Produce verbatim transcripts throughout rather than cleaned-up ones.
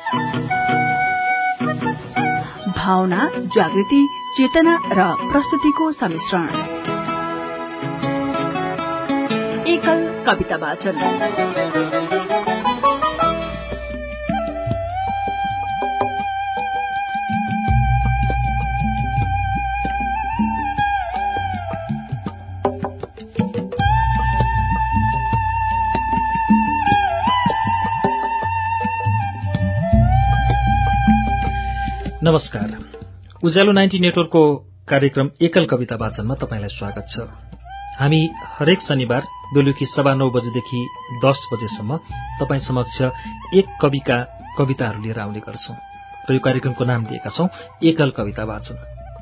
भावना, जागृति, चेतना र प्रस्तुतिको सम्मिश्रण। एकल कविता वाचन। नमस्कार। उज्यालो नाइन्टी नेटवर्कको कार्यक्रम एकल कविता वाचनमा तपाईंलाई स्वागत छ। हामी हरेक शनिबार बेलुकी सवा नौ बजेदेखि दस बजेसम्म तपाईं समक्ष एक कविका कविताहरू लिएर आउने गर्छौं र यो कार्यक्रमको नाम दिएका छौं एकल कविता वाचन।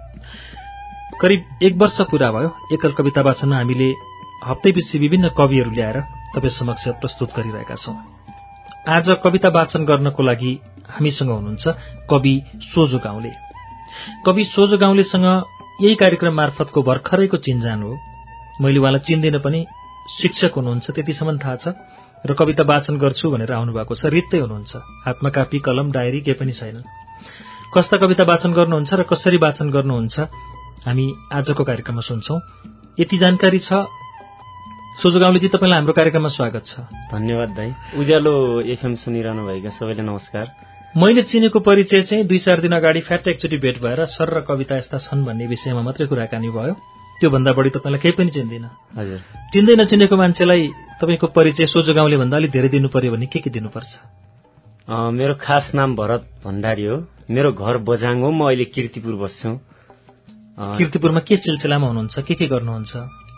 करिब एक वर्ष पूरा भयो एकल कविता वाचनमा हामीले हप्तैपछि विभिन्न कविहरू ल्याएर तपाईं समक्ष प्रस्तुत गरिरहेका छौं। आज कविता वाचन गर्नको लागि हामीसँग हुनुहुन्छ कवि सोझो गाउँले। कवि सोझो गाउँलेसँग यही कार्यक्रम मार्फतको भर्खरैको चिन्जान हो। मैले उहाँलाई चिन्दिन पनि, शिक्षक हुनुहुन्छ त्यतिसम्म थाहा छ र कविता वाचन गर्छु भनेर आउनुभएको छ। रित्तै हुनुहुन्छ, हातमा कापी कलम डायरी केही पनि छैन। कस्ता कविता वाचन गर्नुहुन्छ र कसरी वाचन गर्नुहुन्छ हामी आजको कार्यक्रममा सुन्छौं। यति जानकारी छ। सोझो गाउँलेजी, तपाईलाई हाम्रो कार्यक्रममा स्वागत छ। धन्यवाद दाइ। उज्यालो एफएम सुनिरहनु भएका सबैलाई नमस्कार। मैले चिनेको परिचय चाहिँ दुई चार दिन अगाडि फ्याट एकचोटि भेट भएर सर र कविता यस्ता छन् भन्ने विषयमा मात्रै कुराकानी भयो। त्योभन्दा बढी तपाईँलाई केही पनि चिन्दिन। हजुर, चिन्दै नचिनेको मान्छेलाई तपाईँको परिचय सोझो गाउँले भन्दा अलिक धेरै दिनु पर्यो भने के के दिनुपर्छ? मेरो खास नाम भरत भण्डारी हो। मेरो घर बझाङ हो। म अहिले कीर्तिपुर बस्छु। कीर्तिपुरमा के सिलसिलामा हुनुहुन्छ, के के गर्नुहुन्छ?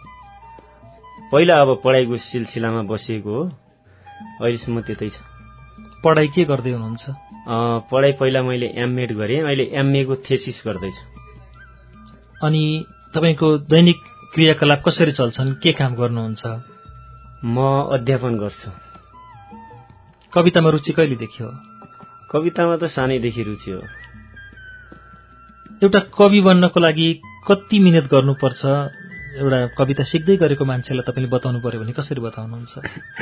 पहिला अब पढाइको सिलसिलामा बसेको हो। अहिलेसम्म त्यतै छ। पढाइ के गर्दै हुनुहुन्छ? पढाइ पहिला मैले एमएड गरेँ, अहिले एमए को थेसिस गर्दैछु। अनि तपाईँको दैनिक क्रियाकलाप कसरी चल्छन्? के काम गर्नुहुन्छ? म अध्यापन गर्छु। कवितामा रुचि कहिले देखियो? कवितामा त सानैदेखि रुचि हो। एउटा कवि बन्नको लागि कति मिहिनेत गर्नुपर्छ? एउटा कविता सिक्दै गरेको मान्छेलाई तपाईँले बताउनु पर्यो भने कसरी बताउनुहुन्छ?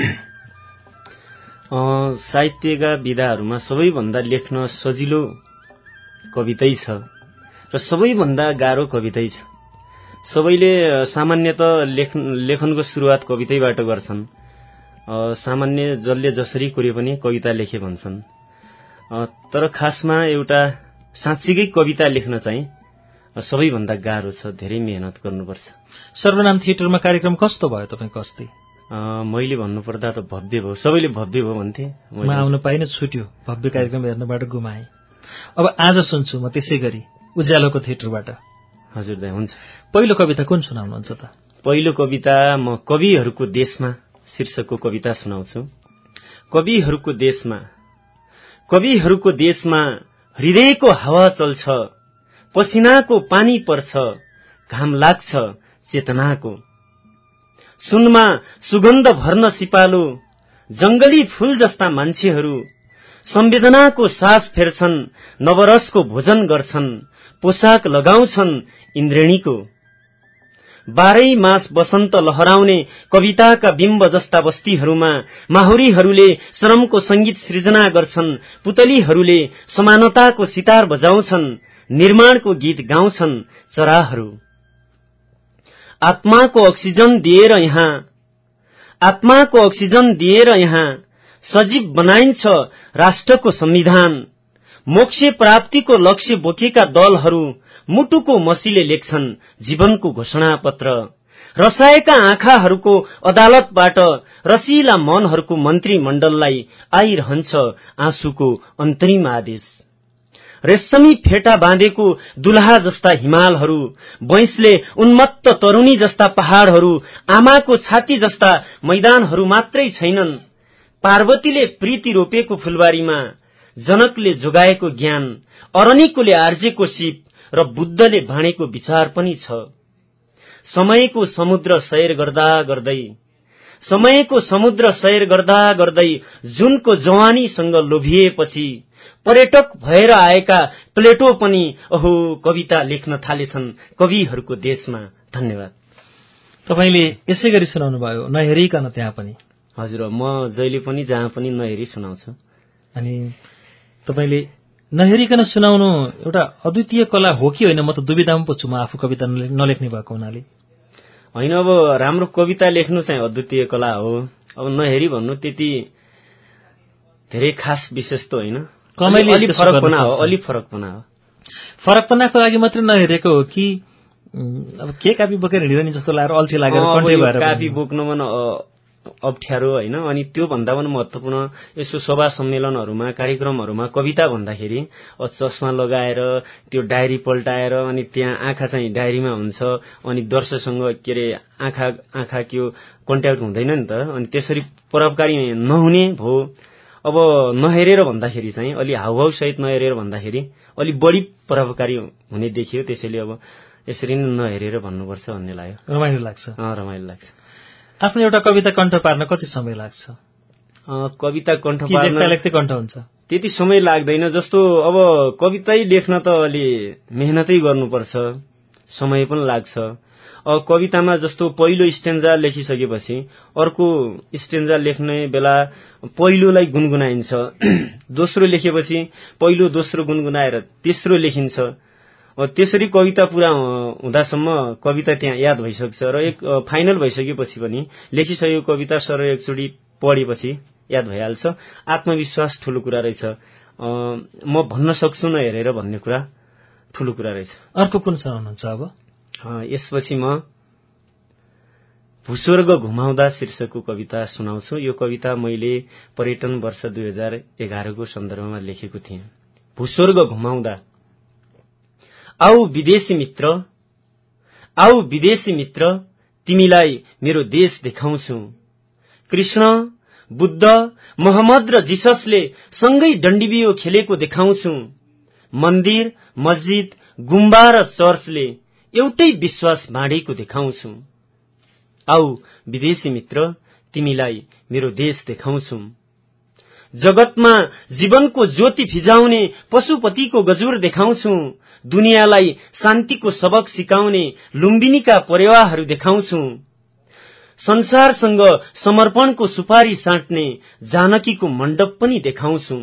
साहित्यका विधाहरूमा सबैभन्दा लेख्न सजिलो कवितै छ र सबैभन्दा गाह्रो कवितै छ। सबैले सामान्यतः लेखनको सुरुवात कवितैबाट गर्छन्। सामान्य जसले जसरी कुरे पनि कविता लेखे भन्छन्। तर खासमा एउटा साँच्चीकै कविता लेख्न चाहिँ सबैभन्दा गाह्रो छ। धेरै मेहनत गर्नुपर्छ। सर्वनाम थिएटरमा कार्यक्रम कस्तो भयो तपाईँको अस्ति? मैले भन्नुपर्दा त भव्य भयो। सबैले भव्य भयो भन्थे। म आउन पाइन, छुट्यो। भव्य कार्यक्रम हेर्नबाट गुमाएँ। अब आज सुन्छु म त्यसै गरी उज्यालोको थिएटरबाट। हजुर दाइ, हुन्छ। पहिलो कविता कुन सुनाउनुहुन्छ त? पहिलो कविता म कविहरूको देशमा शीर्षकको कविता सुनाउँछु। कविहरूको देशमा। कविहरूको देशमा हृदयको हावा चल्छ, पसिनाको पानी पर्छ, घाम लाग्छ चेतनाको। सुनमा सुगन्ध भर्न सिपालु जंगली फूल जस्ता मान्छेहरू संवेदनाको सास फेर्छन्, नवरसको भोजन गर्छन्, पोसाक लगाउँछन् इन्द्रेणीको। बाह्रै मास बसन्त लहराउने कविताका बिम्ब जस्ता बस्तीहरूमा माहुरीहरूले श्रमको संगीत सृजना गर्छन्, पुतलीहरूले समानताको सितार बजाउँछन्, निर्माणको गीत गाउँछन् चराहरू। आत्माको अक्सिजन दिएर यहाँ आत्माको अक्सिजन दिएर यहाँ सजीव बनाइन्छ राष्ट्रको संविधान। मोक्ष प्राप्तिको लक्ष्य बोकेका दलहरू मुटुको मसीले लेख्छन् जीवनको घोषणा पत्र। रसाएका आँखाहरूको अदालतबाट रसिला मनहरूको मन्त्रीमण्डललाई आइरहन्छ आँसुको अन्तरिम आदेश। रेशमी फेटा बाँधेको दुल्हा जस्ता हिमालहरू, बैंसले उन्मत्त तरुणी जस्ता पहाड़हरू, आमाको छाती जस्ता मैदानहरू मात्रै छैनन्। पार्वतीले प्रीति रोपेको फुलबारीमा जनकले जोगाएको ज्ञान, अरनिकोले आर्जेको सिप र बुद्धले बाँडेको विचार पनि छ। समयको समुद्र सैर गर्दा गर्दै समयको समुद्र सैर गर्दा गर्दै जुनको जवानीसँग लोभिएपछि पर्यटक भएर आएका प्लेटो पनि अहो कविता लेख्न थालेछन् कविहरूको देशमा। धन्यवाद। तपाईले यसै गरी सुनाउनु भयो, नहेरिकन त्यहाँ पनि? हजुर, म जहिले पनि जहाँ पनि नहेरी सुनाउँछु। अनि तपाईँले नहेरिकन सुनाउनु एउटा अद्वितीय कला हो कि होइन? म त दुविधामा पो छु, म आफू कविता नलेख्ने भएको हुनाले। होइन, अब राम्रो कविता लेख्नु चाहिँ अद्वितीय कला हो। अब नहेरी भन्नु त्यति धेरै खास विशेष त होइन, अलि फरकपना हो, अलि फरकपना हो। फरकपनाको लागि मात्रै नहेरेको हो कि अब के कापी बोकेर हिँडिरहने जस्तो लागेर अल्छी लागेर कन्टे भएर कापी बोक्नमा अप्ठ्यारो होइन? अनि त्यो भन्दा पनि महत्त्वपूर्ण यसो सभा सम्मेलनहरूमा कार्यक्रमहरूमा कविता भन्दाखेरि चस्मा लगाएर त्यो डायरी पल्टाएर अनि त्यहाँ आँखा चाहिँ डायरीमा हुन्छ अनि दर्शकसँग के अरे आँखा आँखा त्यो कन्ट्याक्ट हुँदैन नि त, अनि त्यसरी परोपकारी नहुने भो। अब नहेरेर भन्दाखेरि चाहिँ अलि हाउभाउ सहित नहेरेर भन्दाखेरि अलि बढी परोपकारी हुने देखियो, त्यसैले अब यसरी नै नहेरेर भन्नुपर्छ भन्ने लाग्यो। रमाइलो लाग्छ? अँ रमाइलो लाग्छ। आफ्नो एउटा कविता कण्ठ पार्न कति समय लाग्छ? कविता कण्ठ पार्न लेख्दै कण्ठ हुन्छ? त्यति समय लाग्दैन। जस्तो अब कवितै लेख्न त अलि मेहनतै गर्नुपर्छ, समय पनि लाग्छ। अब कवितामा जस्तो पहिलो स्टेन्जा लेखिसकेपछि अर्को स्टेन्जा लेख्ने बेला पहिलोलाई गुनगुनाइन्छ, दोस्रो लेखेपछि पहिलो दोस्रो गुनगुनाएर तेस्रो लेखिन्छ। त्यसरी कविता पूरा हुँदासम्म कविता त्यहाँ याद भइसक्छ र एक फाइनल भइसकेपछि पनि लेखिसकेको कविता सर एकचोटि पढेपछि याद भइहाल्छ। आत्मविश्वास ठूलो कुरा रहेछ, म भन्न सक्छु न हेरेर भन्ने कुरा ठूलो कुरा रहेछ। अर्को कुन सुनाउनुहुन्छ अब? यसपछि म भूस्वर्ग घुमाउँदा शीर्षकको कविता सुनाउँछु। यो कविता मैले पर्यटन वर्ष दुई हजार एघारको सन्दर्भमा लेखेको थिएँ। भूस्वर्ग घुमाउँदा। आऊ विदेशी मित्र, आऊ विदेशी मित्र, तिमीलाई मेरो देश देखाउँछु। कृष्ण, बुद्ध, मोहम्मद र जिससले सँगै डण्डीबियो खेलेको देखाउँछु। मन्दिर, मस्जिद, गुम्बा र चर्चले एउटै विश्वास बाँडेको देखाउँछु। आऊ विदेशी मित्र, तिमीलाई मेरो देश देखाउँछु। जगतमा जीवनको ज्योति फिजाउने पशुपतिको गजुर देखाउँछु। दुनियाँलाई शान्तिको सबक सिकाउने लुम्बिनीका परेवाहरू देखाउँछु। संसारसँग समर्पणको सुपारी साट्ने जानकीको मण्डप पनि देखाउँछु।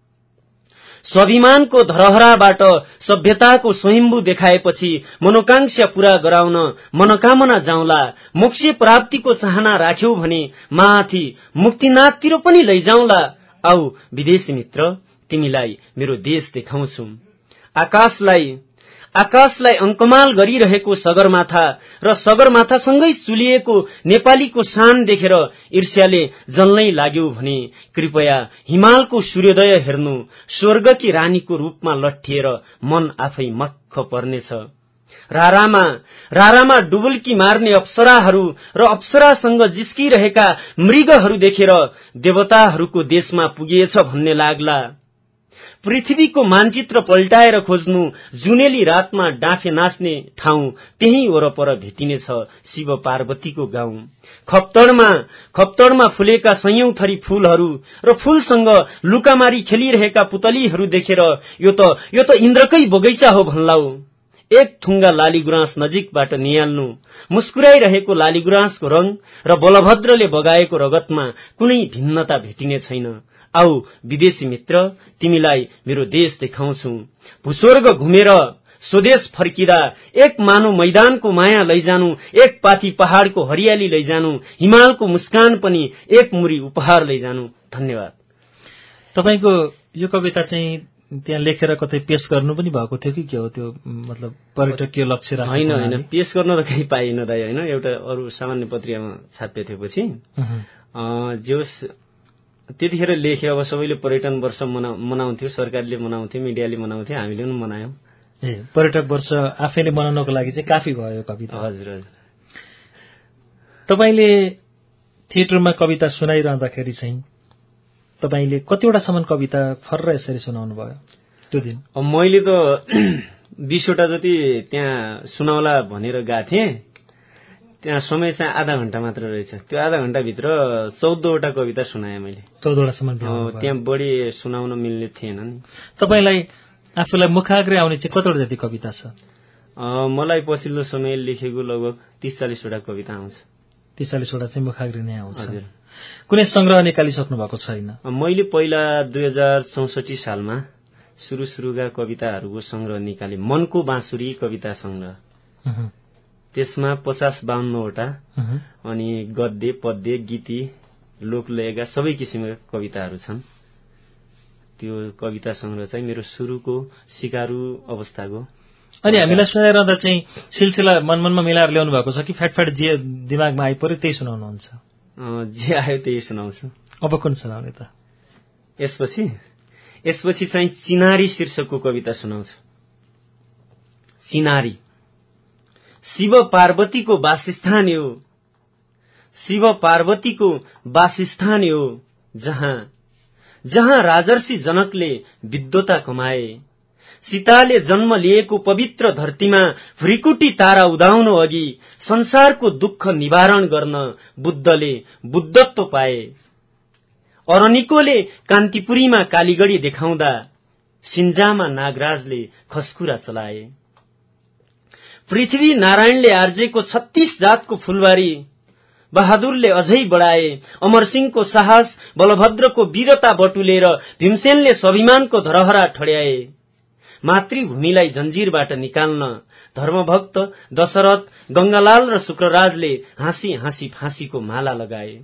स्वाभिमानको धरहराबाट सभ्यताको स्वयम्भू देखाएपछि मनोकांक्षा पूरा गराउन मनोकामना जाउँला। मोक्ष प्राप्तिको चाहना राख्यौ भने माथि मुक्तिनाथतिर पनि लैजाउँला। आऊ विदेशी मित्र, तिमीलाई मेरो देश देखाउँछु। आकाशलाई आकाशलाई अंकमाल गरिरहेको सगरमाथा र सगरमाथासँगै चुलिएको नेपालीको शान देखेर ईर्ष्याले जल्नै लाग्यो भने कृपया हिमालको सूर्योदय हेर्नु। स्वर्गकी रानीको रूपमा लट्ठिएर मन आफै मक्ख पर्नेछ। रारामा रारामा डुबुल्की मार्ने अप्सराहरू र अप्सरासँग जिस्किरहेका मृगहरू देखेर देवताहरूको देशमा पुगिएछ भन्ने लाग्ला। पृथ्वीको मानचित्र पल्टाएर खोज्नु। जुनेली रातमा डाँफे नाच्ने ठाउँ त्यही वरपर भेटिनेछ शिव पार्वतीको गाउँ। खप्तडमा खप्तडमा फुलेका सयौं थरी फूलहरू र फूलसँग लुकामारी खेलिरहेका पुतलीहरू देखेर यो त यो त इन्द्रकै बगैँचा हो भन्लाउ। एक थुङ्गा लालीगुराँस नजिकबाट निहाल्नु। मुस्कुराइरहेको लालीगुराँसको रंग र बलभद्रले बगाएको रगतमा कुनै भिन्नता भेटिने छैन। आऊ विदेशी मित्र, तिमीलाई मेरो देश देखाउँछु। भूस्वर्ग घुमेर स्वदेश फर्किदा एक मानु मैदानको माया लैजानु, एक पाथी पहाड़को हरियाली लैजानु, हिमालको मुस्कान पनि एक मुरी उपहार लैजानु। धन्यवाद। तपाईको यो कविता चाहिँ त्यहाँ लेखेर कतै पेश गर्नु पनि भएको थियो कि के हो? त्यो मतलब पर्यटकीय लक्ष्य राख्नु? होइन होइन, पेश गर्न त कहीँ पाइएन दाइ। होइन, एउटा अरू सामान्य पत्रिकामा छापिएको थिएपछि जोस त्यतिखेर लेखे। अब सबैले पर्यटन वर्ष मनाउँथ्यो, सरकारले मनाउँथ्यो, मिडियाले मनाउँथ्यो, हामीले पनि मनायौं। ए पर्यटक वर्ष आफैले मनाउनको लागि चाहिँ काफी भयो कविता? हजुर हजुर। तपाईले थिएटरमा कविता सुनाइरहँदाखेरि चाहिँ तपाईले कतिवटासम्म कविता फर्र यसरी सुनाउनु भयो त्यो दिन? अब मैले त बीसवटा जति त्यहाँ सुनाउला भनेर गएको थिएँ। त्यहाँ समय चाहिँ आधा घण्टा मात्र रहेछ। त्यो आधा घण्टाभित्र चौधवटा कविता सुनाएँ मैले। चौधवटासम्म? त्यहाँ बढी सुनाउन मिल्ने थिएन नि। तपाईलाई आफूलाई मुखाग्रै आउने चाहिँ कतिवटा जति कविता छ? मलाई पछिल्लो समय लेखेको लगभग तीस चालीसवटा कविता आउँछ। तीस चालीसवटा चाहिँ मुखाग्रै नै आउँछ? कुनै संग्रह निकालिसक्नु भएको छैन? मैले पहिला दुई हजार चौसठी सालमा सुरु सुरुका कविताहरूको संग्रह निकाले। मनको बाँसुरी कविता संग्रह, त्यसमा पचास बाहन्नवटा अनि गद्य पद्य गीति लोकलयका सबै किसिमका कविताहरू छन्। त्यो कविता संग्रह चाहिँ मेरो सुरुको सिकारु अवस्थाको। अनि हामीलाई सुनाइरहँदा चाहिँ सिलसिला मनमनमा मिलाएर ल्याउनु भएको छ कि फ्याटफ्याट जे दिमागमा आइपर्यो त्यही सुनाउनुहुन्छ? जे आयो त्यही सुनाउँछु। अब कुन सुनाउने त? यसपछि यसपछि चाहिँ चिनारी शीर्षकको कविता सुनाउँछु। चिनारी। शिव पार्वतीको वासस्थान हो, शिव पार्वतीको वासस्थान हो, जहाँ जहाँ राजर्षि जनकले विद्वता कमाए। सीताले जन्म लिएको पवित्र धरतीमा भ्रिकुटी तारा उदाउनु अघि संसारको दुःख निवारण गर्न बुद्धले बुद्धत्व पाए। अरनिकोले कान्तिपुरीमा कालीगढी देखाउँदा सिन्जामा नागराजले खस्कुरा चलाए। पृथ्वी नारायणले आर्जेको छत्तीस जातको फुलबारी बहादुरले अझै बढाए। अमरसिंहको साहस, बलभद्रको वीरता बटुलेर भीमसेनले स्वाभिमानको धरहरा ठड्याए। मातृभूमिलाई जन्जिरबाट निकाल्न धर्मभक्त दशरथ, गंगालाल र शुक्रराजले हाँसी हाँसी फाँसीको माला लगाए।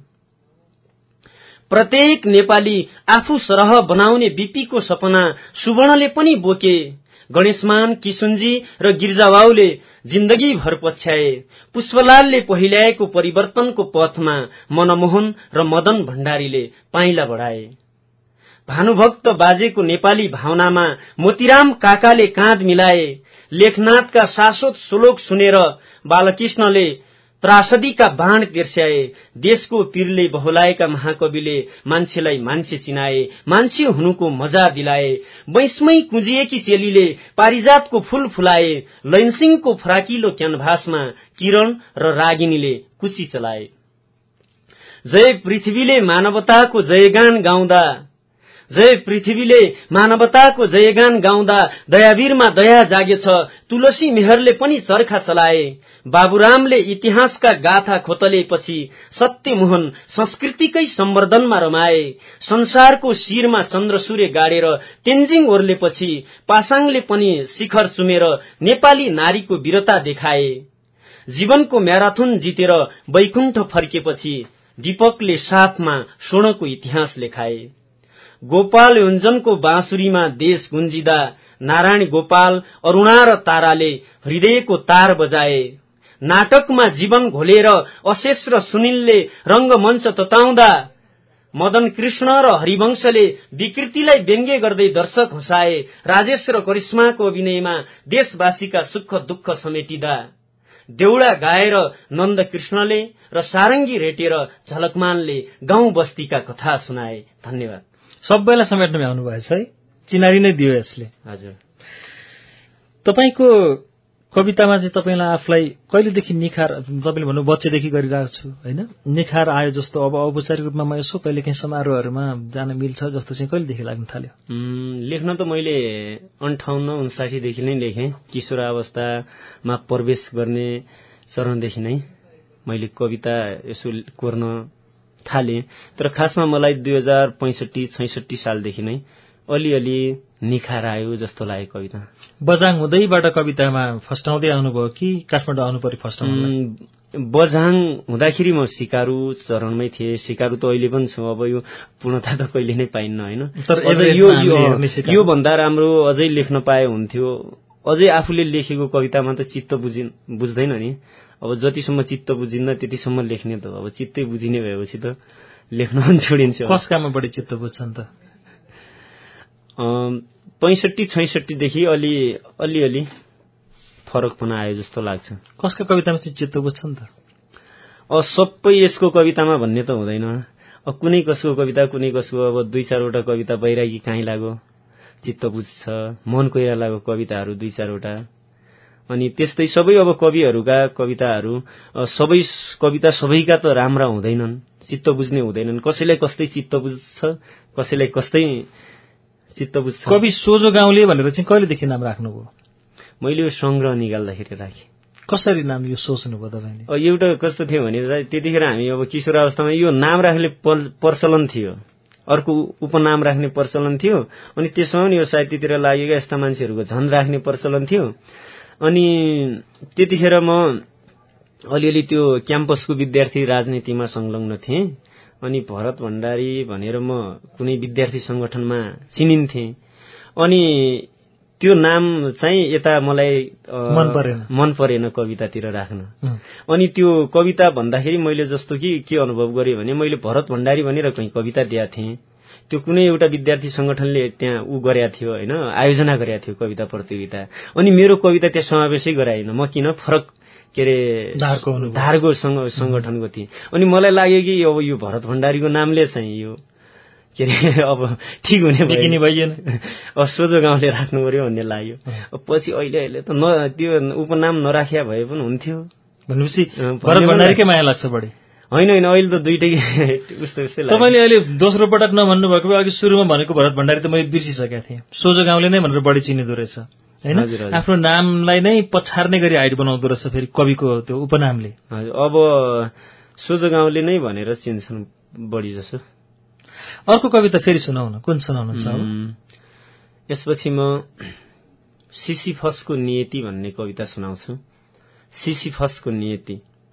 प्रत्येक नेपाली आफू सरह बनाउने बीपीको सपना सुवर्णले पनि बोके। गणेशमान, किशुनजी र गिर्जाबाउले जिन्दगी भर पछ्याए। पुष्पलालले पहिल्याएको परिवर्तनको पथमा मनमोहन र मदन भण्डारीले पाइला बढाए। भानुभक्त बाजेको नेपाली भावनामा मोतीराम काकाले काँध मिलाए। लेखनाथका शाश्वत श्लोक सुनेर बालकृष्णले त्रासदीका बाण तिर्स्याए। देशको पीरले बहुलाएका महाकविले मान्छेलाई मान्छे चिनाए, मान्छे हुनुको मजा दिलाए। बैसमै कुँजिएकी चेलीले पारिजातको फूल फुलाए। लैनसिंहको फराकिलो क्यानभासमा किरण र रागिनीले कुची चलाए। जय पृथ्वीले मानवताको जयगान गाउँदा, जय पृथ्वीले मानवताको जयगान गाउँदा दयावीरमा दया जागेछ। तुलसी मेहरले पनि चर्खा चलाए। बाबुरामले इतिहासका गाथा खोतलेपछि सत्यमोहन संस्कृतिकै सम्वर्धनमा रमाए। संसारको शिरमा चन्द्र सूर्य गाडेर तेन्जिङ ओर्लेपछि पासाङले पनि शिखर चुमेर नेपाली नारीको वीरता देखाए। जीवनको म्याराथन जितेर वैकुण्ठ फर्केपछि दीपकले साथमा स्वर्णको इतिहास लेखाए। गोपाल योञ्जनको बाँसुरीमा देश गुन्जिदा नारायण गोपाल, अरुणा र ताराले हृदयको तार बजाए। नाटकमा जीवन घोलेर अशेष र सुनिलले रंगमञ्च तताउँदा मदन कृष्ण र हरिवंशले विकृतिलाई व्यङ्ग्य गर्दै दर्शक हँसाए। राजेश र करिश्माको अभिनयमा देशवासीका सुख दुःख समेटिदा देउडा गाएर नन्द कृष्णले र सारङ्गी रेटेर झलकमानले गाउँ बस्तीका कथा सुनाए। धन्यवाद। सबैलाई समेट्न भ्याउनु भएछ है, चिनारी नै दियो यसले। हजुर, तपाईको कवितामा चाहिँ तपाईलाई आफूलाई कहिलेदेखि निखार, तपाईले भन्नु बच्चेदेखि गरिरहेको छु हैन, निखार आयो जस्तो अब औपचारिक रूपमा म यसो कहिले काहीँ समारोहहरूमा जान मिल्छ जस्तो चाहिँ कहिलेदेखि लाग्न थाल्यो? लेख्न त मैले अन्ठाउन्न उन्साठी देखि नै लेखेँ। किशोरावस्थामा प्रवेश गर्ने चरणदेखि नै मैले कविता यसो कोर्न थाले। तर खासमा मलाई दुई हजार पैंसठी छैसठी सालदेखि नै अलिअलि निखार आयो जस्तो लाग्यो कविता। बजाङ हुँदैबाट कवितामा फस्टाउँदै आउनुभयो कि काठमाडौँ आउनु पर्यो फस्टाउन? बजाङ हुँदाखेरि म सिकारु चरणमै थिएँ। सिकारु त अहिले पनि छु, अब यो पूर्णता त कहिले नै पाइन्न होइन। तर यो यो भन्दा राम्रो अझै लेख्न पाए हुन्थ्यो। अझै आफूले लेखेको कवितामा त चित्त बुझिन बुझ्दैन नि। अब जतिसम्म चित्त बुझिन्न त्यतिसम्म लेख्ने त, अब चित्तै बुझिने भएपछि त लेख्न पनि छोडिन्छ। कसकामा बढी चित्त बुझ्छन् त? पैंसठी छैसठीदेखि अलि अलिअलि फरकपना आयो जस्तो लाग्छ। कसका कवितामा चाहिँ चित्त बुझ्छन् त? अब सबै यसको कवितामा भन्ने त हुँदैन। अब कुनै कसको कविता कुनै कसको, अब दुई चारवटा कविता बैरागी काहीँ लाग्यो चित्त बुझ्छ, मन कोइरालाको कविताहरू दुई चारवटा, अनि त्यस्तै सबै अब कविहरूका कविताहरू सबै कविता सबैका त राम्रा हुँदैनन्, चित्त बुझ्ने हुँदैनन्। कसैलाई कस्तै चित्त बुझ्छ, कसैलाई कस्तै चित्त बुझ्छ। कवि सोझो गाउँले भनेर चाहिँ कहिलेदेखि नाम राख्नुभयो? मैले यो संग्रह निकाल्दाखेरि राखेँ। कसरी नाम यो सोच्नुभयो तपाईँले? एउटा कस्तो थियो भने त्यतिखेर हामी अब किशोरावस्थामा यो नाम राख्ने प्रचलन थियो। अर्को उपनाम राख्ने प्रचलन थियो। अनि त्यसमा पनि यो साहित्यतिर लागेका यस्ता मान्छेहरूको झन राख्ने प्रचलन थियो। अनि त्यतिखेर म अलिअलि त्यो क्याम्पसको विद्यार्थी राजनीतिमा संलग्न थिएँ। अनि भरत भण्डारी भनेर म कुनै विद्यार्थी संगठनमा चिनिन्थे। अनि त्यो नाम चाहिँ यता मलाई मन परेन मन परेन कवितातिर राख्न। अनि त्यो कविता भन्दाखेरि मैले जस्तो कि के अनुभव गरेँ भने मैले भरत भण्डारी भनेर कहीँ कविता दिएका थिएँ। त्यो कुनै एउटा विद्यार्थी संगठनले त्यहाँ उ गरेका थियो होइन, आयोजना गरेका थियो कविता प्रतियोगिता। अनि मेरो कविता त्यहाँ समावेशै गराइन। म किन फरक के अरे धारको संगठनको थिएँ। अनि मलाई लाग्यो कि अब यो भरत भण्डारीको नामले चाहिँ यो के अरे अब ठिक हुने भइएन, अब सोझो गाउँले राख्नु पर्यो भन्ने लाग्यो। पछि अहिले अहिले त न त्यो उपनाम नराख्या भए पनि हुन्थ्यो भनेपछि भरत भण्डारीकै माया लाग्छ बढी। होइन होइन अहिले त दुइटै उस्तो उस्तै लाग्यो। तपाईँले अहिले दोस्रो पटक नभन्नु भएको भए अघि सुरुमा भनेको भरत भण्डारी त मैले बिर्सिसकेका थिएँ। सोझो गाउँले नै भनेर बढी चिनिँदो रहेछ होइन, आफ्नो नामलाई नै पछार्ने गरी हाइट बनाउँदो रहेछ फेरि कविको त्यो उपनामले। अब सोझो गाउँले नै भनेर चिन्छन् बढी जसो। अर्को कविता फेरि सुनाउन, कुन सुनाउनुहुन्छ? यसपछि म सिसिफसको नियति भन्ने कविता सुनाउँछु। सिसिफसको नियति।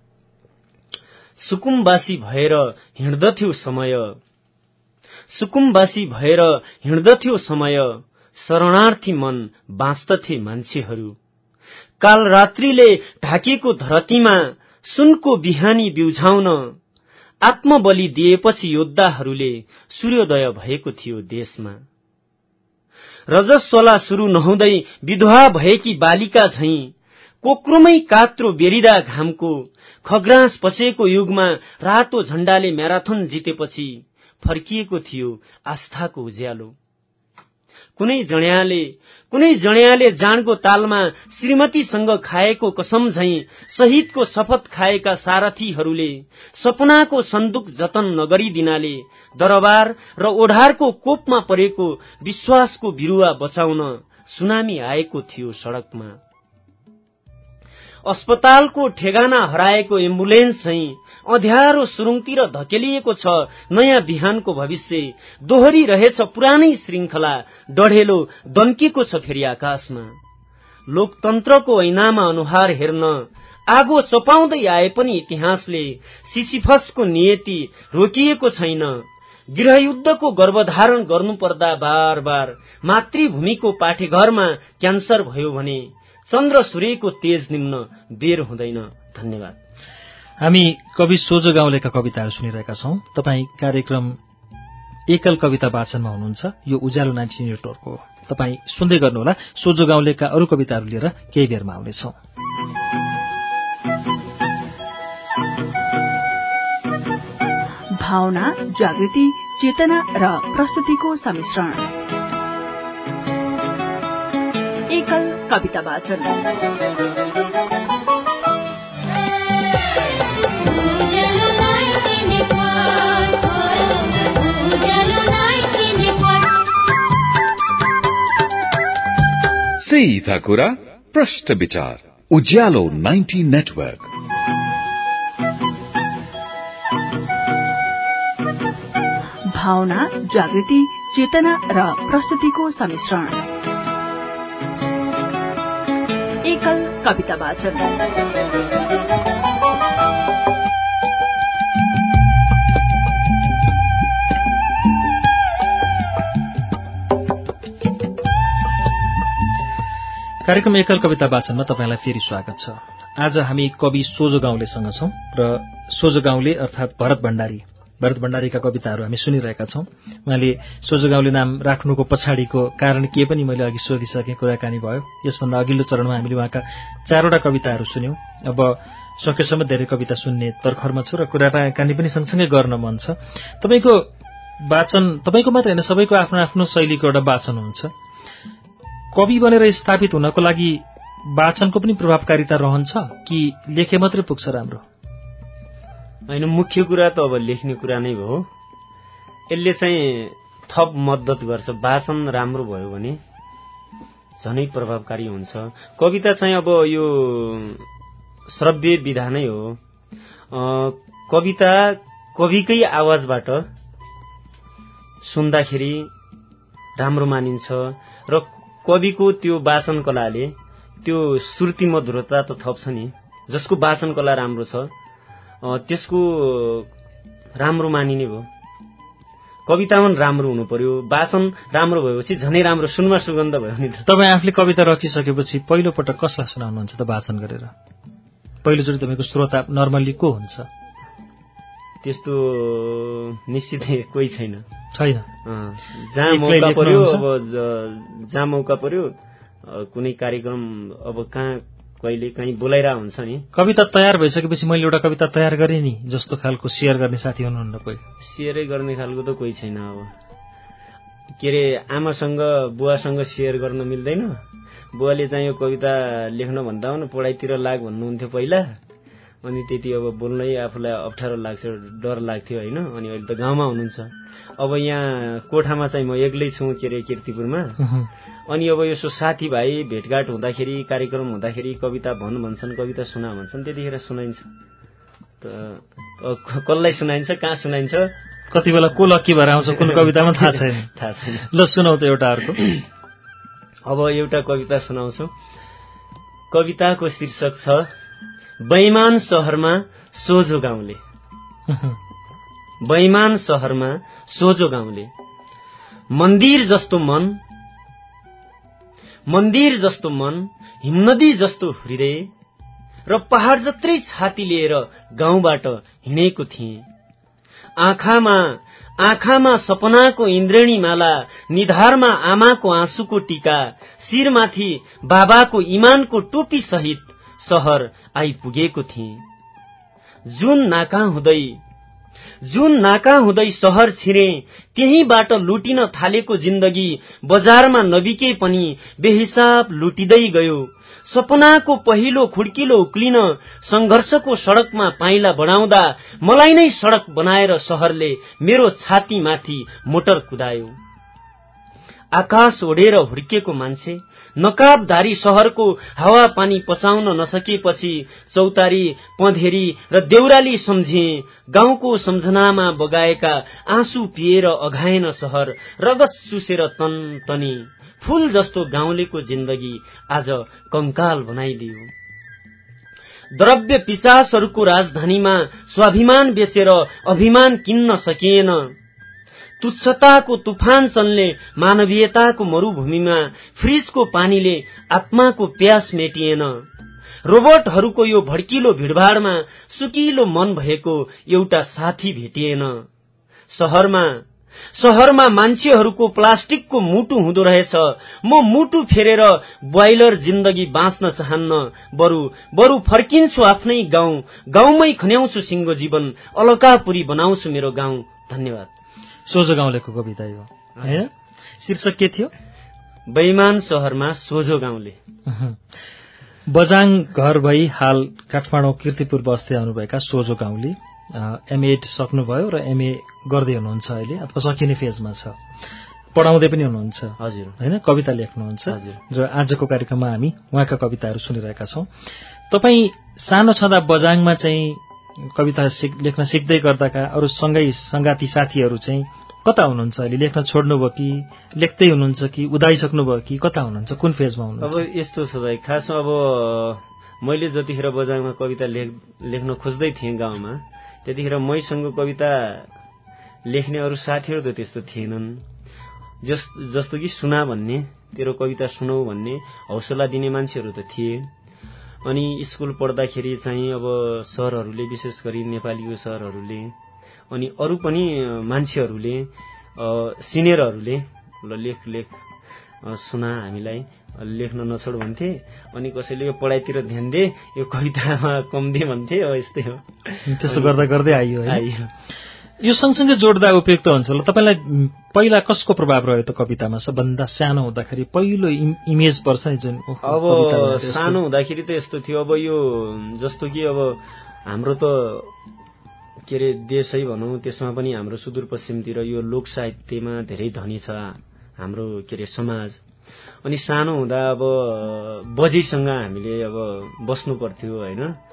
सुकुम्बासी भएर हिँड्दथ्यो समय, सुकुम्बासी भएर हिँड्दथ्यो समय, शरणार्थी मन बाँच्दथे मान्छेहरू। काल रात्रिले ढाकेको धरतीमा सुनको बिहानी बिउझाउन आत्मबलि दिएपछि योद्धाहरूले सूर्योदय भएको थियो देशमा। रजस्वला सुरु नहुँदै विधवा भएकी बालिका झैं कोक्रोमै कात्रो बेरिदा घामको खग्रास पसेको युगमा रातो झण्डाले म्याराथन जितेपछि फर्किएको थियो आस्थाको उज्यालो। कुनै जड्याले कुनै जड्याले जाँडको तालमा श्रीमतीसँग खाएको कसम झैं शहीदको शपथ खाएका सारथीहरूले सपनाको सन्दुक जतन नगरिदिनाले दरबार र ओढारको कोपमा परेको विश्वासको बिरुवा बचाउन सुनामी आएको थियो सडकमा। अस्पतालको ठेगाना हराएको एम्बुलेन्स चाहिँ अँध्यारो सुरुङतिर धकेलिएको छ नयाँ बिहानको भविष्य। दोहोरी रहेछ पुरानै श्रृंखला, डढेलो दन्किएको छ फेरि आकाशमा। लोकतन्त्रको ऐनामा अनुहार हेर्न आगो चपाउँदै आए पनि इतिहासले सिसिफसको नियति रोकिएको छैन। गृहयुद्धको गर्भधारण गर्नुपर्दा बार बार मातृभूमिको पाठेघरमा क्यान्सर भयो भने चन्द्र सूर्यको तेज निम्न बेर हुँदैन। धन्यवाद। हामी कवि सोझो गाउँलेका कविताहरू सुनिरहेका छौं। तपाईँ कार्यक्रम एकल कविता वाचनमा हुनुहुन्छ। यो उज्यालो नाइन्टी नेटवर्क हो। तपाईँ सुन्दै गर्नुहोला। सोझो गाउँलेका अरू कविताहरू लिएर केही बेरमा आउनेछौं। भावना, जागृति, चेतना र प्रस्तुतिको सम्मिश्रण। एकल कविता वाचन। सीधा कुरा, प्रश्न विचार, उज्यालो नाइन्टी नेटवर्क। भावना, जागृति, चेतना र प्रस्तुतिको सम्मिश्रण। एकल कविता वाचन। कार्यक्रम एकल कविता वाचनमा तपाईंलाई फेरि स्वागत छ। आज हामी कवि सोझो गाउँलेसँग छौं र सोझो गाउँले अर्थात भरत भण्डारी भरत भण्डारीका कविताहरू हामी सुनिरहेका छौं। उहाँले सोझो गाउँले नाम राख्नुको पछाडिको कारण के पनि मैले अघि सोधिसकेँ, कुराकानी भयो। यसभन्दा अघिल्लो चरणमा हामीले उहाँका चारवटा कविताहरू सुन्यौं। अब सकेसम्म धेरै कविता सुन्ने तर्खरमा छु र कुराकानी पनि सँगसँगै गर्न मन छ। तपाईको वाचन तपाईको मात्र हैन, सबैको आफ्नो आफ्नो शैलीको एउटा वाचन हुन्छ। कवि बनेर स्थापित हुनको लागि वाचनको पनि प्रभावकारिता रहन्छ कि लेखे मात्रै पुग्छ राम्रो? हैन, मुख्य कुरा त अब लेख्ने कुरा नै हो। यसले चाहिँ थप मद्दत गर्छ। वाचन राम्रो भयो भने झनै प्रभावकारी हुन्छ। कविता चाहिँ अब यो श्रव्य विधा नै हो। कविता कविकै आवाजबाट सुन्दाखेरि राम्रो मानिन्छ र कविको त्यो वाचन कलाले त्यो श्रुति मधुरता त थप्छ नि। जसको वाचन कला राम्रो छ त्यसको राम्रो मानिने भयो। कविता पनि राम्रो हुनु पर्यो, वाचन राम्रो भएपछि झनै राम्रो, सुनमा सुगन्ध भयो नि। तपाईँ आफूले कविता रचिसकेपछि पहिलो पटक कसलाई सुनाउनुहुन्छ त वाचन गरेर? पहिलोचोटि तपाईँको श्रोता नर्मल्ली को हुन्छ? त्यस्तो निश्चितै कोही छैन छैन जहाँ मौका पर्यो, अब जहाँ मौका पर्यो कुनै कार्यक्रम अब कहाँ कहिले कहीँ बोलाइरा हुन्छ नि। कविता तयार भइसकेपछि मैले एउटा कविता तयार गरेँ नि जस्तो खालको शेयर गर्ने साथी हुनुहुन्न कोही? शेयरै गर्ने खालको त कोही छैन। अब के अरे आमासँग बुवासँग शेयर गर्न मिल्दैन। बुवाले चाहिँ यो कविता लेख्न भन्दा पनि पढाइतिर लाग भन्नुहुन्थ्यो पहिला, अनि त्यति अब बोल्नै आफूलाई अप्ठ्यारो लाग्छ, डर लाग्थ्यो होइन। अनि अहिले त गाउँमा हुनुहुन्छ। अब यहाँ कोठामा चाहिँ म एक्लै छु के अरे किर्तिपुरमा। अनि अब यसो साथीभाइ भेटघाट हुँदाखेरि, कार्यक्रम हुँदाखेरि कविता भन् भन्छन्, कविता सुना भन्छन्, त्यतिखेर सुनाइन्छ। त कसलाई सुनाइन्छ, कहाँ सुनाइन्छ, कति बेला को लक्की भएर आउँछ कुन कवितामा थाहा छैन। थाहा छैन। ल सुनाउ त एउटा अर्को। अब एउटा कविता सुनाउँछु। कविताको शीर्षक छ बैमान शहरमा सोझो गाउँले। बैमान शहरमा सोझो गाउँले, मन्दिर जस्तो मन, मन्दिर जस्तो मन, हिमनदी जस्तो हृदय र पहाड जत्रै छाती लिएर गाउँबाट हिँडेको थिएँ। आँखामा आँखामा सपनाको इन्द्रेणी माला, निधारमा आमाको आँसुको टीका, शिरमाथि बाबाको इमानको टोपी सहित शहर आइपुगेको थिएँ। जुन नाका हुँदै जुन नाका हुँदै शहर छिरे, त्यहीबाट लुटिन थालेको जिन्दगी बजारमा नबिके पनि बेहिसाब लुटिदै गयो। सपनाको पहिलो खुड्किलो उक्लिन संघर्षको सडकमा पाइला बढाउँदा मलाई नै सडक बनाएर शहरले मेरो छातीमाथि मोटर कुदायो। आकाश ओढेर हुर्केको मान्छे नकाबधारी शहरको हावा पानी पचाउन नसकेपछि चौतारी, पँधेरी र देउराली सम्झे। गाउँको सम्झनामा बगाएका आँसु पिएर अघाएन शहर, रगत चुसेर तन तनी फूल जस्तो गाउँलेको जिन्दगी आज कंकाल बनाइदियो। द्रव्य पिचासहरूको राजधानीमा स्वाभिमान बेचेर अभिमान किन्न सकिएन। तुच्छताको तुफान चल्ने मानवीयताको मरूभूमिमा फ्रिजको पानीले आत्माको प्यास मेटिएन। रोबोटहरूको यो भड्किलो भिडभाडमा सुकिलो मन भएको एउटा साथी भेटिएन। शहरमा शहरमा मान्छेहरूको प्लास्टिकको मुटु हुँदो रहेछ। म मुटु फेरेर ब्वाइलर जिन्दगी बाँच्न चाहन्न, बरु बरु फर्किन्छु आफ्नै गाउँ, गाउँमै खन्याउँछु सिंगो जीवन, अलकापुरी बनाउँछु मेरो गाउँ। धन्यवाद। सोझो गाउँलेको कविता यो हैन? शीर्षक के थियो? बैमान शहरमा सोझो गाउँले। बजाङ घर भई हाल काठमाडौँ किर्तिपुर बस्दै आउनुभएका सोझो गाउँले एमएड सक्नुभयो र एमए गर्दै हुनुहुन्छ अहिले, अथवा सकिने फेजमा छ, पढाउँदै पनि हुनुहुन्छ। हजुर हैन? कविता लेख्नुहुन्छ। हजुर। र आजको कार्यक्रममा हामी उहाँका कविताहरू सुनिरहेका छौं। तपाईँ सानो छँदा बजाङमा चाहिँ कविता लेख्न सिक्दै गर्दाका अरू सँगै संगाती साथीहरू चाहिँ कता हुनुहुन्छ अहिले? लेख्न छोड्नुभयो कि लेख्दै हुनुहुन्छ कि उदाइसक्नुभयो कि कता हुनुहुन्छ? कुन फेजमा हुनुहुन्छ? अब यस्तो छ भाइ, खास अब मैले जतिखेर बजाङमा कविता लेख लेख्न खोज्दै थिएँ गाउँमा, त्यतिखेर मैसँग कविता लेख्ने अरू साथीहरू त त्यस्तो थिएनन्। जस जस्तो कि सुना भन्ने, तेरो कविता सुनौ भन्ने हौसला दिने मान्छेहरू त थिए। अनि स्कुल पढ्दाखेरि चाहिँ अब सरहरूले, विशेष गरी नेपालीको सरहरूले, अनि अरू पनि मान्छेहरूले, सिनियरहरूले ल लेख लेख सुना, हामीलाई लेख्न नछोड भन्थे। अनि कसैले यो पढाइतिर ध्यान दे, यो कवितामा कम दे भन्थे। अब यस्तै हो, त्यसो गर्दा गर्दै आइयो आइयो। यो सँगसँगै जोड्दा उपयुक्त हुन्छ होला। तपाईँलाई पहिला कसको प्रभाव रह्यो त कवितामा? सबभन्दा सानो हुँदाखेरि पहिलो इमेज पर्छ नि जुन? अब सानो हुँदाखेरि त यस्तो थियो, अब यो जस्तो कि अब हाम्रो त के अरे देशै भनौँ, त्यसमा पनि हाम्रो सुदूरपश्चिमतिर यो लोक साहित्यमा धेरै धनी छ हाम्रो के अरे समाज। अनि सानो हुँदा अब बजेसँग हामीले अब बस्नु पर्थ्यो होइन।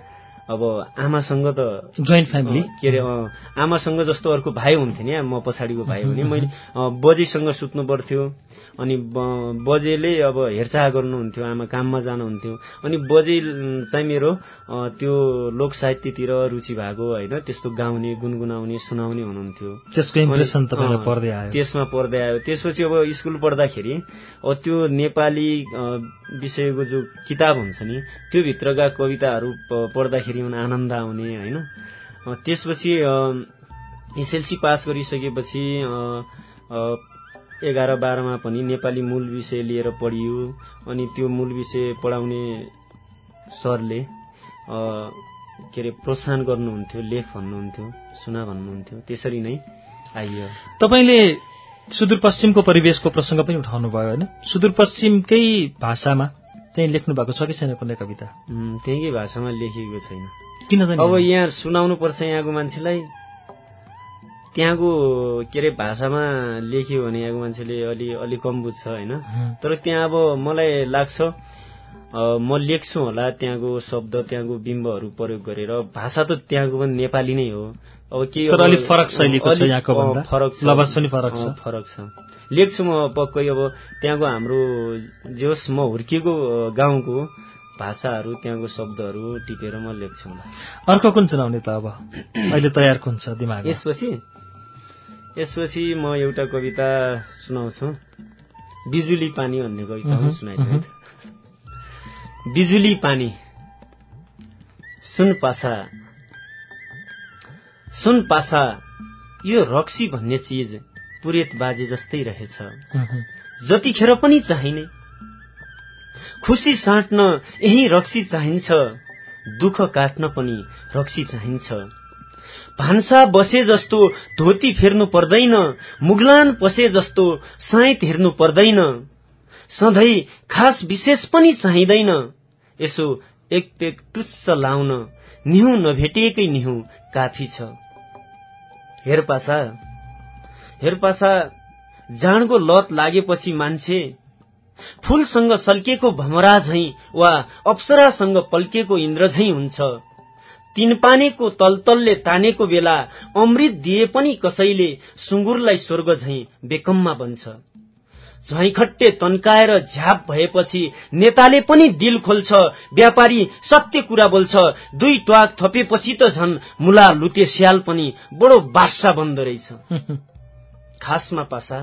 अब आमासँग त जोइन्ट फ्यामिली के अरे आमासँग जस्तो अर्को भाइ हुन्थ्यो नि, म पछाडिको भाइ हो नि, मैले बजेसँग सुत्नु पर्थ्यो। अनि बजेले अब हेरचाह गर्नुहुन्थ्यो, आमा काममा जानुहुन्थ्यो। अनि बजे चाहिँ मेरो त्यो लोक साहित्यतिर रुचि भएको होइन, त्यस्तो गाउने गुनगुनाउने सुनाउने हुनुहुन्थ्यो। त्यसको इम्प्रेसन तपाईलाई पर्दै आयो? त्यसमा पर्दै आयो। त्यसपछि अब स्कुल पढ्दाखेरि अब त्यो नेपाली विषयको जो किताब हुन्छ नि, त्यो भित्रका कविताहरू पढ्दाखेरि आनन्द आउने होइन। त्यसपछि एसएलसी पास गरिसकेपछि एघार बाह्रमा पनि नेपाली मूल विषय लिएर पढियो। अनि त्यो मूल विषय पढाउने सरले के अरे प्रोत्साहन गर्नुहुन्थ्यो, लेख भन्नुहुन्थ्यो, सुना भन्नुहुन्थ्यो। त्यसरी नै आइयो। तपाईँले सुदूरपश्चिमको परिवेशको प्रसङ्ग पनि उठाउनु भयो होइन? सुदूरपश्चिमकै भाषामा त्यही लेख्नु भएको छ कि छैन कुनै कविता? त्यहीकै भाषामा लेखिएको छैन। किन त? अब यहाँ सुनाउनु पर्छ यहाँको मान्छेलाई, त्यहाँको के अरे भाषामा लेख्यो भने यहाँको मान्छेले अलि अलि कम बुझ्छ होइन। तर त्यहाँ अब मलाई लाग्छ म लेख्छु होला त्यहाँको शब्द, त्यहाँको बिम्बहरू प्रयोग गरेर। भाषा त त्यहाँको पनि नेपाली नै हो। अब के अलि फरक शैलीको छ यहाँको भन्दा, फरक छ, लवज पनि फरक छ। फरक छ। लेख्छु म पक्कै। अब त्यहाँको हाम्रो जोस म हुर्किएको गाउँको भाषाहरू, त्यहाँको शब्दहरू टिपेर म लेख्छु होला। अर्को कुन सुनाउने त अब अहिले तयार कुन छ दिमागमा? यसपछि यसपछि म एउटा कविता सुनाउँछु, बिजुली पानी भन्ने कविता हो, सुनाइदिनु। बिजुली पानी सुन पासा सुन पासा, यो रक्सी भन्ने चीज पुरेत बाजे जस्तै रहेछ। जतिखेर पनि चाहिने खुसी साट्न यही रक्सी चाहिन्छ, दुःख काट्न पनि रक्सी चाहिन्छ। भान्सा बसे जस्तो धोती फेर्नु पर्दैन, मुगलान पसे जस्तो साइत हेर्नु पर्दैन। सधैँ खास विशेष पनि चाहिँदैन, यसो एक पेक टुच्च लाउन निहु नभेटिएकै निहु काफी छ। हेरपासा हेरपासा, जाँडको लत लागेपछि मान्छे फूलसँग सल्किएको भमरा झैं वा अप्सरासँग पल्किएको इन्द्र झैं हुन्छ। तीन पानीको तलतलले तानेको बेला अमृत दिए पनि कसैले सुँगुरलाई स्वर्ग झैं बेकममा बन्छ। झैंखट्टे तन्काएर झ्याप भएपछि नेताले पनि दिल खोल्छ, व्यापारी सत्य कुरा बोल्छ। दुई ट्वाक थपेपछि त झन् मुला लुते स्याल पनि बडो बादशाह बन्दो रहेछ। खासमा पासा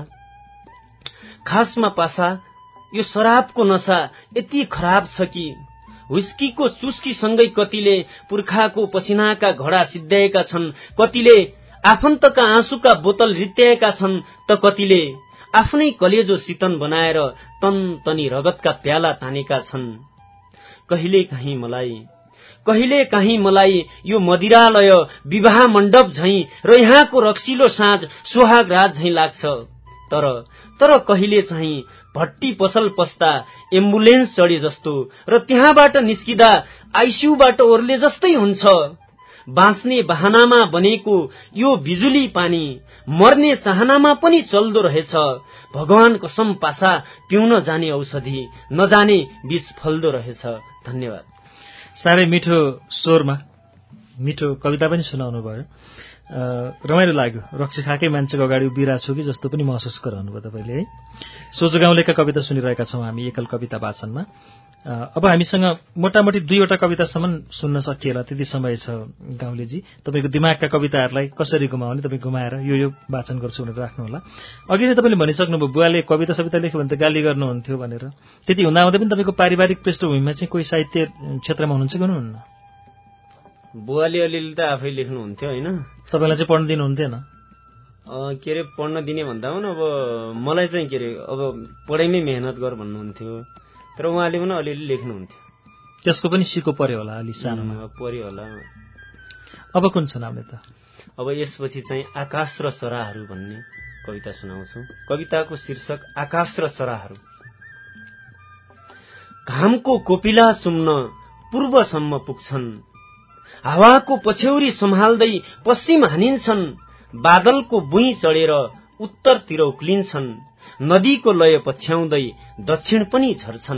खासमा पासा, यो शराबको नशा यति खराब छ कि हुस्कीको चुस्कीसँगै कतिले पुर्खाको पसिनाका घडा सिद्ध्याएका छन्, कतिले आफन्तका आँसुका बोतल रित्याएका छन्, त कतिले आफ्नै कलेजो शीतन बनाएर तन तनी रगतका प्याला तानेका छन्। कहिले काहीँ मलाई कहिले काहीँ मलाई यो मदिरालय विवाह मण्डप झैं र यहाँको रक्सिलो साँझ सुहाग रात झैं लाग्छ। तर तर कहिले चाहिँ भट्टी पसल पस्दा एम्बुलेन्स चढे जस्तो र त्यहाँबाट निस्किदा आइसियूबाट ओर्ले जस्तै हुन्छ। बाँच्ने बहानामा बनेको यो बिजुली पानी मर्ने चाहनामा पनि चल्दो रहेछ। भगवान कसम पासा, पिउन जाने औषधि नजाने बीच फल्दो रहेछ। धन्यवाद। साह्रै मिठो स्वरमा मिठो कविता पनि सुनाउनु भयो, रमाइलो लाग्यो। रक्सी खाएकै मान्छेको अगाडि उभिरहेको छु कि जस्तो पनि महसुस गराउनु भयो तपाईँले है। सोझो गाउँलेका कविता सुनिरहेका छौँ हामी एकल कविता वाचनमा। अब हामीसँग मोटामोटी दुईवटा कवितासम्म सुन्न सकिएला त्यति समय छ। गाउँलेजी, तपाईँको दिमागका कविताहरूलाई कसरी घुमाउने, तपाईँ घुमाएर यो यो वाचन गर्छु भनेर राख्नुहोला। अघि नै तपाईँले भनिसक्नुभयो बुवाले कविता सविता लेख्यो भने त गाली गर्नुहुन्थ्यो भनेर। त्यति हुँदाहुँदै पनि तपाईँको पारिवारिक पृष्ठभूमिमा चाहिँ कोही साहित्य क्षेत्रमा हुनुहुन्छ कि हुनुहुन्न? बुवाले अलिअलि त आफै लेख्नुहुन्थ्यो होइन। तपाईँलाई चाहिँ पढ्न दिनुहुन्थेन? के अरे पढ्न दिने भन्दा पनि अब मलाई चाहिँ के अरे अब पढाइमै मेहनत गर भन्नुहुन्थ्यो। तर उहाँले पनि अलिअलि लेख्नुहुन्थ्यो। त्यसको पनि सिको पर्यो होला अलि सानोमा? पर्यो होला। अब कुन सुनाउने त? अब यसपछि चाहिँ आकाश र चराहरू भन्ने कविता सुनाउँछु। कविताको शीर्षक आकाश र चराहरू। घामको कोपिला चुम्न पूर्वसम्म पुग्छन्, हावाको पछ्यौरी सम्हाल्दै पश्चिम हानिन्छन्, बादलको बुई चढेर उत्तरतिर उक्लिन्छन्, नदीको लय पछ्याउँदै दक्षिण पनि झर्छन्,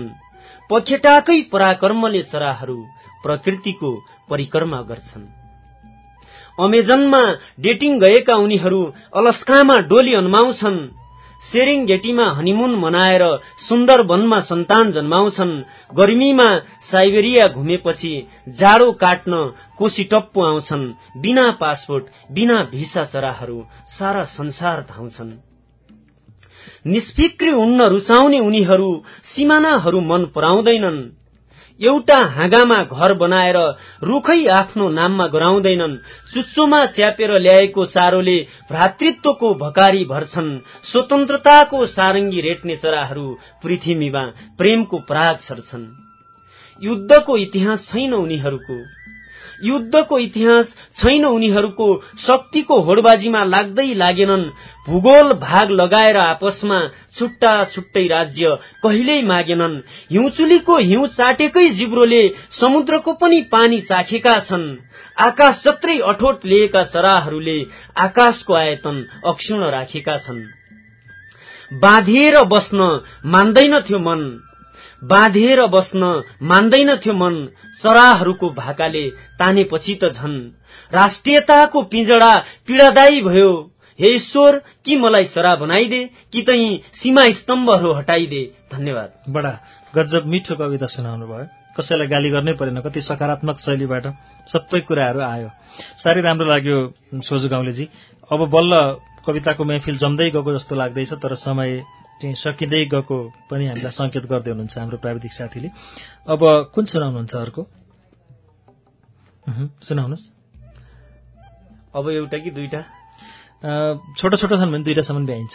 पखेटाकै पराक्रमले चराहरू प्रकृतिको परिक्रमा गर्छन्। अमेजनमा डेटिङ गएका उनीहरू अलास्कामा डोली अन्माउँछन्। सेरेङ्गेटीमा हनीमुन मनाएर सुन्दरवनमा सन्तान जन्माउँछन्। गर्मीमा साइबेरिया घुमेपछि जाडो काट्न कोसीटप्पु आउँछन्। बिना पासपोर्ट बिना भिसा चराहरू सारा संसार धाउँछन्। निष्फिक्री उड्न रुचाउने उनीहरू सिमानाहरू मन पराउँदैनन्। एउटा हाँगामा घर बनाएर रुखै आफ्नो नाममा गराउँदैनन्। चुच्चोमा च्यापेर ल्याएको चारोले भ्रातृत्वको भकारी भर्छन्। स्वतन्त्रताको सारङ्गी रेट्ने चराहरू पृथ्वीमा प्रेमको पराग छर्छन्। युद्धको इतिहास छैन उनीहरूको युद्धको इतिहास छैन उनीहरूको शक्तिको होडबाजीमा लाग्दै लागेनन्। भूगोल भाग लगाएर आपसमा छुट्टा छुट्टै राज्य कहिल्यै मागेनन्। हिउँचुलीको हिउँ चाटेकै जिब्रोले समुद्रको पनि पानी चाखेका छन्। आकाश जत्रै अठोट लिएका चराहरूले आकाशको आयतन अक्षुण्ण राखेका छन्। बाँधिएर बस्न मान्दैनथ्यो मन बाँधिएर बस्न मान्दैनथ्यो मन चराहरूको भाकाले तानेपछि त झन् राष्ट्रियताको पिंजडा पीडादायी भयो। हे ईश्वर, कि मलाई चरा बनाइदे कि तै सीमा स्तम्भहरू हटाइदे। धन्यवाद। बडा गजब मिठो कविता सुनाउनु भयो। कसैलाई गाली गर्नै परेन। कति सकारात्मक शैलीबाट सबै कुराहरू आयो। साह्रै राम्रो लाग्यो सोझु गाउँलेजी। अब बल्ल कविताको महफिल जम्दै गएको जस्तो लाग्दैछ, तर समय चाहिँ सकिँदै गएको पनि हामीलाई संकेत गर्दै हुनुहुन्छ हाम्रो प्राविधिक साथीले। अब कुन सुनाउनुहुन्छ अर्को? सुनाउनुहोस्। अब एउटा कि दुईटा? छोटो छोटो छन् भने दुईटासम्म भ्याइन्छ।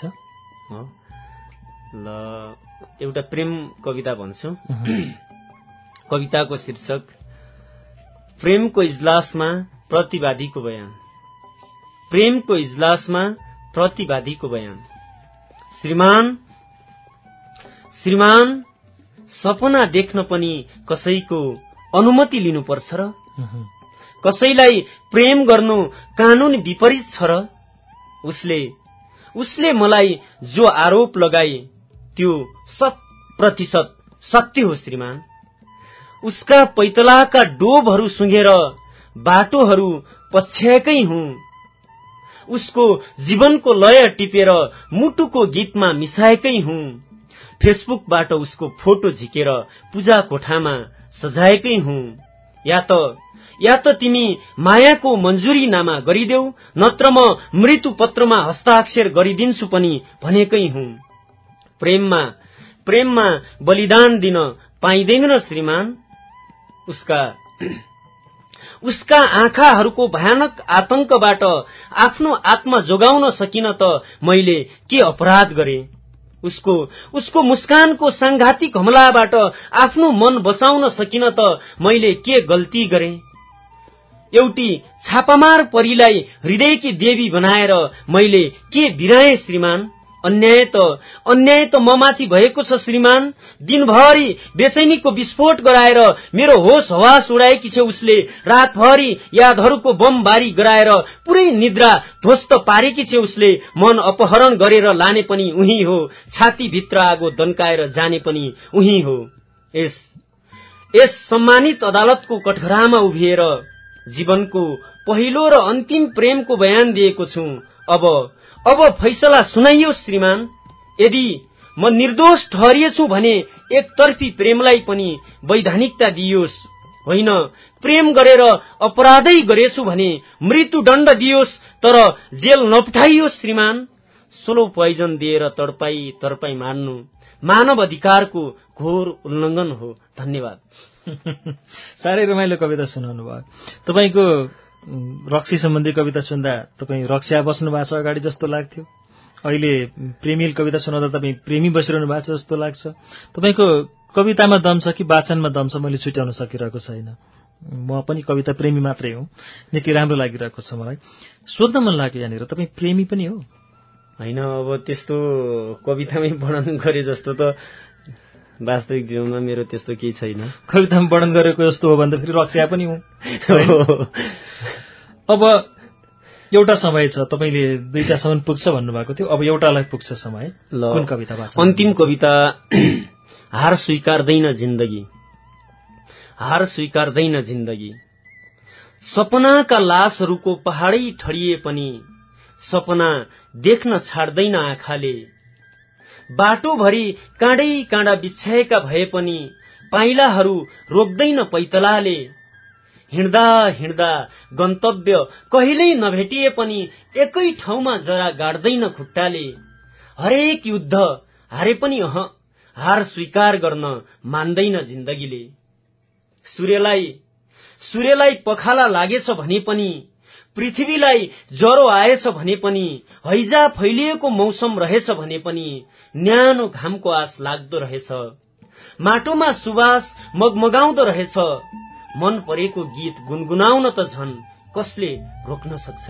ल, एउटा प्रेम कविता भन्छु। कविताको शीर्षक प्रेमको इजलासमा प्रतिवादीको बयान। प्रेमको इजलासमा प्रतिवादीको बयान। श्रीमान श्रीमान सपना देख्न पनि कसैको अनुमति लिनुपर्छ र? कसैलाई प्रेम गर्नु कानून विपरीत छ र? उसले उसले मलाई जो आरोप लगाए त्यो शत प्रतिशत सत्य हो श्रीमान। उसका पैतलाका डोबहरू सुँघेर बाटोहरू पछ्याएकै हुँ। उसको जीवनको लय टिपेर मुटुको गीतमा मिसाएकै हुँ। फेसबुकबाट उसको फोटो झिकेर पूजा कोठामा सजाएकै हुँ। या त या त तिमी मायाको मन्जुरीनामा गरिदेऊ, नत्र म मृत्यु पत्रमा हस्ताक्षर गरिदिन्छु पनि भनेकै हुँ। प्रेममा प्रेममा बलिदान दिन पाइँदैन श्रीमान। उसका उसका आँखाहरूको भयानक आतंकबाट आफ्नो आत्मा जोगाउन सकिन त मैले के अपराध गरे? उसको उसको मुस्कानको सांघातिक हमलाबाट आफ्नो मन बचाउन सकिन त मैले के गल्ती गरे? एउटी छापामार परीलाई हृदयकी देवी बनाएर मैले के बिराए श्रीमान? अन्याय त अन्याय त ममाथि भएको छ श्रीमान। दिनभरि बेचैनीको विस्फोट गराएर मेरो होस हवास उडाएकी छ उसले। रातभरि यादहरूको बमबारी गराएर पुरै निद्रा ध्वस्त पारेकी छ उसले। मन अपहरण गरेर लाने पनि उही हो, छातीभित्र आगो दन्काएर जाने पनि उही हो। यस यस सम्मानित अदालतको कठघरामा उभिएर जीवनको पहिलो र अन्तिम प्रेमको बयान दिएको छु। अब अब फैसला सुनाइयो श्रीमान। यदि म निर्दोष ठहरिएछु भने एकतर्फी प्रेमलाई पनि वैधानिकता दिइयोस्। होइन, प्रेम गरेर अपराधै गरेछु भने मृत्युदण्ड दियोस्, तर जेल नपठाइयोस् श्रीमान। स्लो पोइजन दिएर तडपाई तडपाई मार्नु मानव अधिकारको घोर उल्लङ्घन हो। धन्यवाद। साह्रै रमाइलो कविता सुनाउनु भयो। तपाईँको रक्सी सम्बन्धी कविता सुन्दा तपाईँ रक्सिया बस्नु भएको छ अगाडि जस्तो लाग्थ्यो। अहिले प्रेमिल कविता सुनाउँदा तपाईँ प्रेमी बसिरहनु भएको छ जस्तो लाग्छ। तपाईँको कवितामा दम छ कि वाचनमा दम छ मैले छुट्याउन सकिरहेको छैन। म पनि कविता प्रेमी मात्रै हुँ। निकै राम्रो लागिरहेको छ मलाई। सोध्न मन लाग्यो यहाँनिर, तपाईँ प्रेमी पनि हो? होइन, अब त्यस्तो कवितामै वर्णन गरे जस्तो त वास्तविक जीवनमा मेरो त्यस्तो केही छैन। कवितामा वर्णन गरेको जस्तो हो भने त फेरि रक्सिया पनि हुँ। अब एउटा समय छ, तपाईँले दुईटासम्म पुग्छ भन्नुभएको थियो, अब एउटालाई पुग्छ समय। कुन कविता वाचन? अन्तिम कविता हार स्वीकार्दैन जिन्दगी, हार स्वीकार्दैन जिन्दगी। सपनाका लासहरूको पहाडै ठडिए पनि सपना देख्न छाड्दैन आँखाले। बाटोभरि काँडै काँडा बिछ्याएका भए पनि पाइलाहरू रोक्दैन पैतलाले। हिँड्दा हिँड्दा गन्तव्य कहिल्यै नभेटिए पनि एकै ठाउँमा जरा गाड्दैन खुट्टाले। हरेक युद्ध हारे पनि अह हार स्वीकार गर्न मान्दैन जिन्दगीले। सूर्यलाई सूर्यलाई पखाला लागेछ भने पनि, पृथ्वीलाई ज्वरो आएछ भने पनि, हैजा फैलिएको मौसम रहेछ भने पनि न्यानो घामको आस लाग्दो रहेछ। माटोमा सुवास मगमगाउँदो रहेछ। मन परेको गीत गुनगुनाउन त झन् कसले रोक्न सक्छ।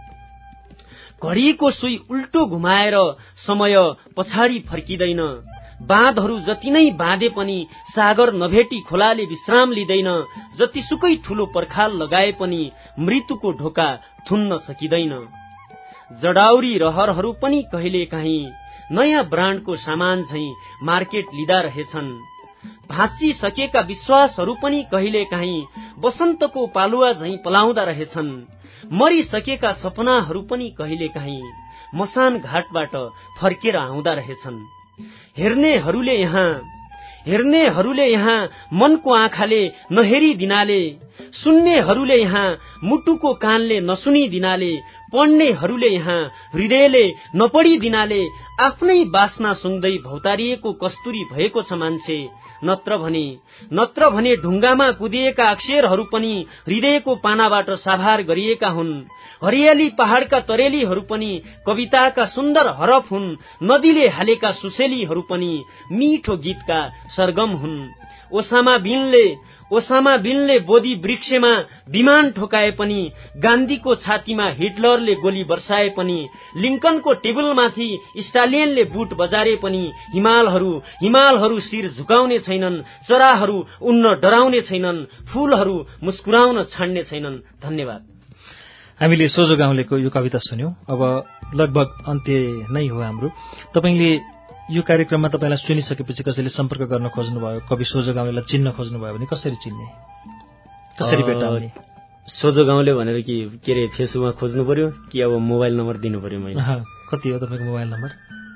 घडीको सुई उल्टो घुमाएर समय पछाडि फर्किँदैन। बाँधहरू जति नै बाँधे पनि सागर नभेटी खोलाले विश्राम लिँदैन। जतिसुकै ठूलो पर्खाल लगाए पनि मृत्युको ढोका थुन्न सकिँदैन। जडाउरी रहरहरू पनि कहिले काहीँ नयाँ ब्रान्डको सामान झैं मार्केट लिँदा रहेछन्। भाँचिसकेका विश्वासहरू पनि कहिले काहीँ बसन्तको पालुवा झैं पलाउँदा रहेछन्। मरिसकेका सपनाहरू पनि कहिले काहीँ मसान घाटबाट फर्केर आउँदा रहेछन्। हेर्नेहरूले यहाँ हेर्नेहरूले यहाँ मनको आँखाले नहेरी दिनाले, सुन्नेहरूले यहाँ मुटुको कानले नसुनी दिनाले, पढ्नेहरूले यहाँ हृदयले नपढी दिनाले आफ्नै बासना सुँग्दै भौतारिएको कस्तुरी भएको छ मान्छे। नत्र भने नत्र भने ढुङ्गामा कुदिएका अक्षरहरू पनि हृदयको पानाबाट साभार गरिएका हुन्। हरियाली पहाडका तरेलीहरू पनि कविताका सुन्दर हरफ हुन्। नदीले हालेका सुसेलीहरू पनि मिठो गीतका सरगम हुन्। Osama bin Laden Osama bin Laden Bodhi वृक्षमा विमान ठोकाए पनि, गान्धीको छातीमा हिटलरले गोली बर्साए पनि, लिंकनको टेबलमाथि स्टालियनले बुट बजारे पनि हिमालहरू हिमालहरू शिर झुकाउने छैनन्। चराहरू उड्न डराउने छैनन्। फूलहरू मुस्कुराउन छाड्ने छैनन्। धन्यवाद। हामीले सोझो गाउँलेको यो कविता सुन्यौं। अब लगभग अन्त्य नै हो हाम्रो। तपाईले यो कार्यक्रममा तपाईलाई सुनिसकेपछि कसैले सम्पर्क गर्न खोज्नुभयो, कवि सोझो गाउँलेलाई चिन्न खोज्नुभयो भने कसरी चिन्ने, कसरी भेट्टाउने? सोझो गाउँले भनेर कि के अरे फेसबुकमा खोज्नु पर्यो कि अब मोबाइल नम्बर दिनु पर्यो? मैले कति हो तपाईँको मोबाइल नम्बर?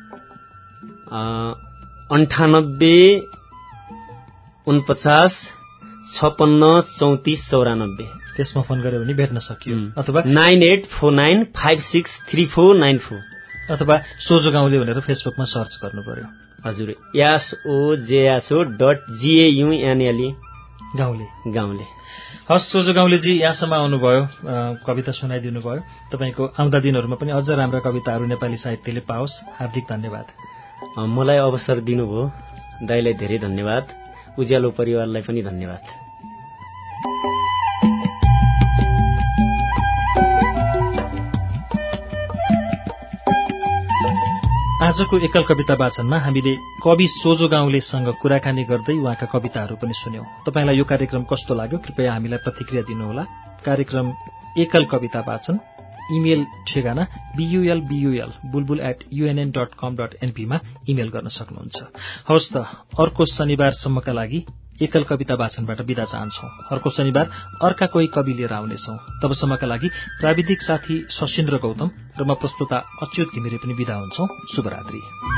अन्ठानब्बे उनपचास छपन्न चौतिस चौरानब्बे। त्यसमा फोन गर्यो भने भेट्न सकियो। अथवा nine eight four nine five six three four nine four अथवा सोझो गाउँले भनेर फेसबुकमा सर्च गर्नु पर्यो। हजुर, एसओजेएसओ डट जिएयुएनएलई गाउँले गाउँले। हस् सोझो गाउँलेजी, यहाँसम्म आउनुभयो, कविता सुनाइदिनु भयो। तपाईँको आउँदा दिनहरूमा पनि अझ राम्रा कविताहरू नेपाली साहित्यले पाओस्। हार्दिक धन्यवाद। मलाई अवसर दिनुभयो, दाइलाई धेरै धन्यवाद। उज्यालो परिवारलाई पनि धन्यवाद। आजको एकल कविता वाचनमा हामीले कवि सोझो गाउँलेसँग कुराकानी गर्दै उहाँका कविताहरू पनि सुन्यौं। तपाईलाई यो कार्यक्रम कस्तो लाग्यो कृपया हामीलाई प्रतिक्रिया दिनुहोला। कार्यक्रम एकल कविता वाचन इमेल ठेगाना B U L B U L Bulbul at U N N dot com dot एनपीमा इमेल गर्न सक्नुहुन्छ। हवस् त, अर्को शनिबारसम्मका लागि एकल कविता वाचनबाट बिदा चाहन्छौं। अर्को शनिबार अर्का कोही कवि लिएर आउनेछौं। तबसम्मका लागि प्राविधिक साथी सशिन्द्र गौतम र म प्रस्तुता अच्युत घिमिरे पनि बिदा हुन्छौं। शुभरात्रि।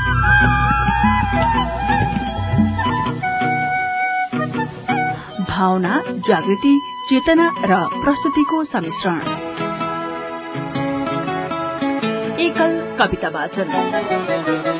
भावना, जागृति, चेतना र प्रस्तुतिको सम्मिश्रण। एकल कविता वाचन।